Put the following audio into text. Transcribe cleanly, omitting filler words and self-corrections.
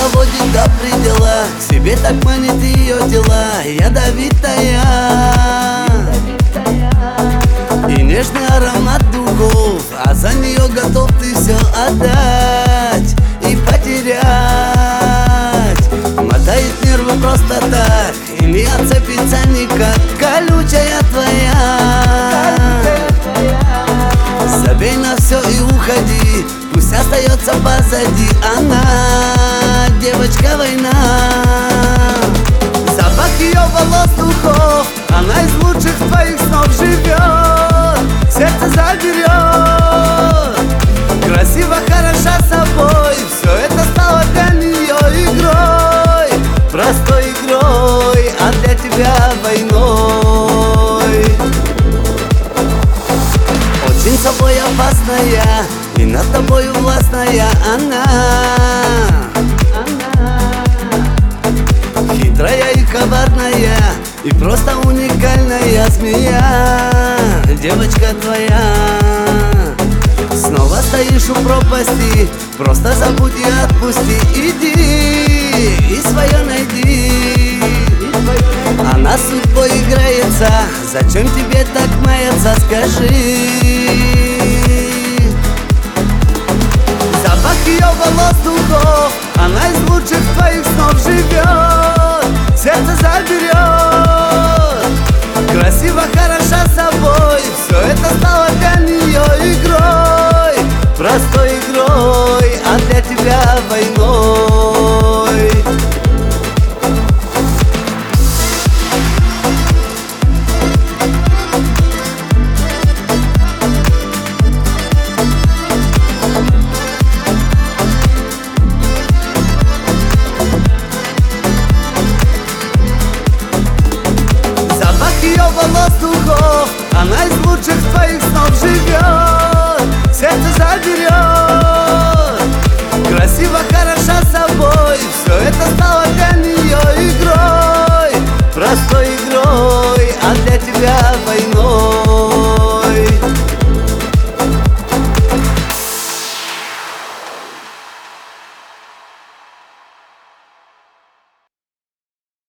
доводит до предела, к себе так манит ее тела ядовитая. И нежный аромат духов, а за нее готов ты все отдать и потерять. Мотает нервы просто так, и не отцепится никак, колючая твоя. Забей на все и уходи, пусть остается позади она, девочка война. Запах ее волос, духов, она из лучших твоих снов живет, сердце заберет. Красиво, хороша собой, все это стало для нее игрой, простой игрой, а для тебя войной. Очень собой опасная и над тобою властная она. Хитрая и коварная, и просто уникальная змея, девочка твоя. Снова стоишь у пропасти, просто забудь и отпусти. Иди и свое найди. Она судьбой играется, зачем тебе так маяться, скажи. Запах ее волос, духов, она из лучших твоих снов живет, сердце заберет. Красиво, хороша собой, все это стало для нее игрой, простой игрой, а для тебя войной. Ее волос, духов, она из лучших твоих снов живет, сердце заберет.